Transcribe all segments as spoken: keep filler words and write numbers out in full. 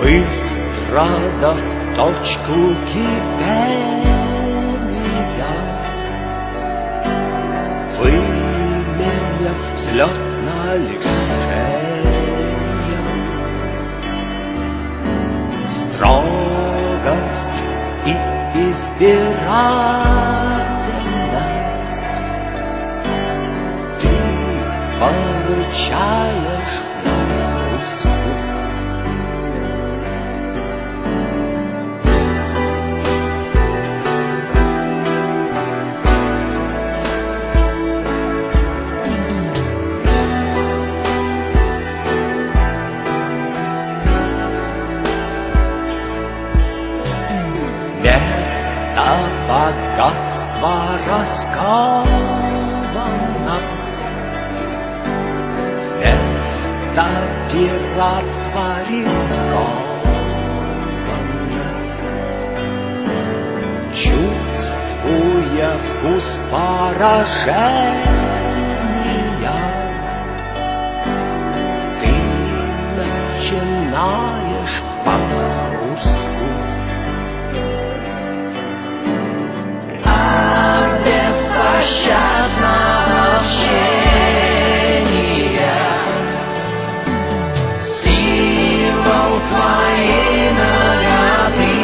Быстро да в точку кипения, вымеряв взлет на лице, строгость и избирательность ты получаешь на вкусу. Место богатства раскованность, место пиратства рискованность, чувствуя вкус поражения, ты начинаешь по-русски. Беспощадного общения, символ твоей наготы,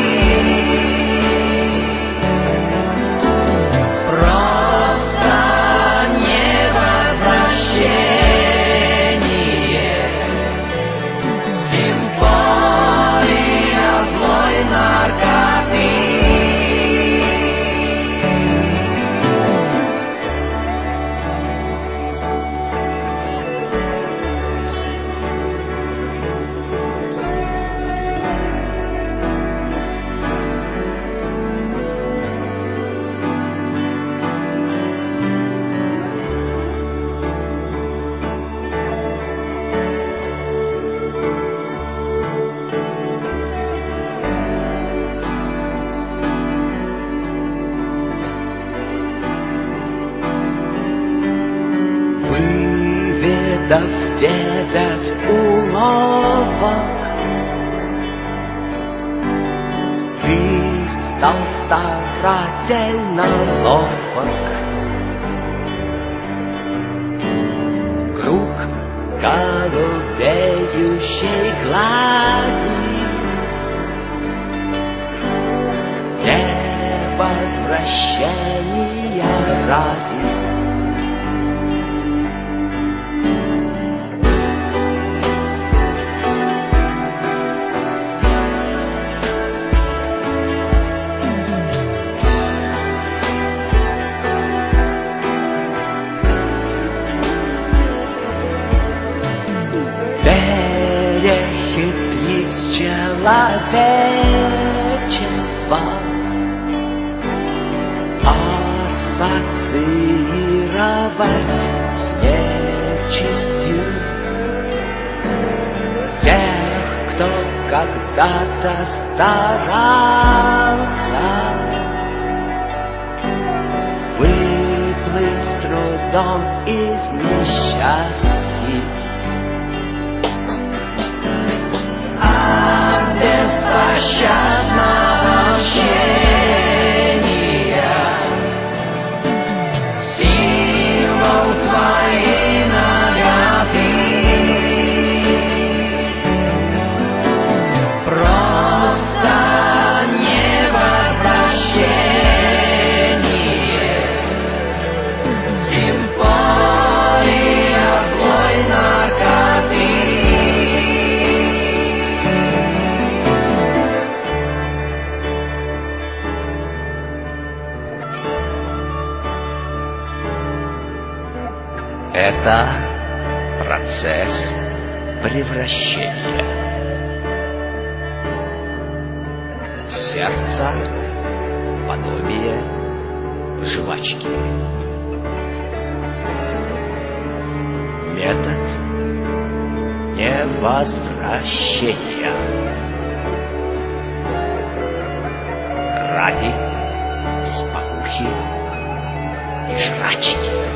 просто невозвращение, симфония злой наркоты. Выведав девять уловок, ты стал старательно ловок. Круг голубеющей глади, невозвращения ради. Перехитрить человечество, ассоциировать с нечистью тех, кто когда-то старался выплыть с трудом из несчастья. Беспощадного общения, символ твоей наготы, просто невозвращение, симфония злой наркоты. Это процесс превращения. Сердце — подобие жвачки. Метод невозвращения. Ради спокухи и жрачки.